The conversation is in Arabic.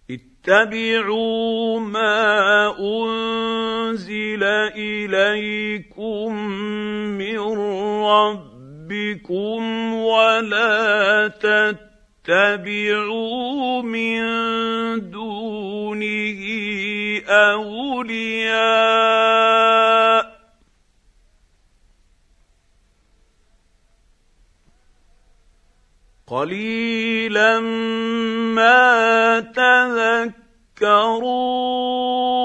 اتبعوا ما انزل اليكم من ربكم ولا تتبعوا من دونه اولياء قليلا ما تذكرون.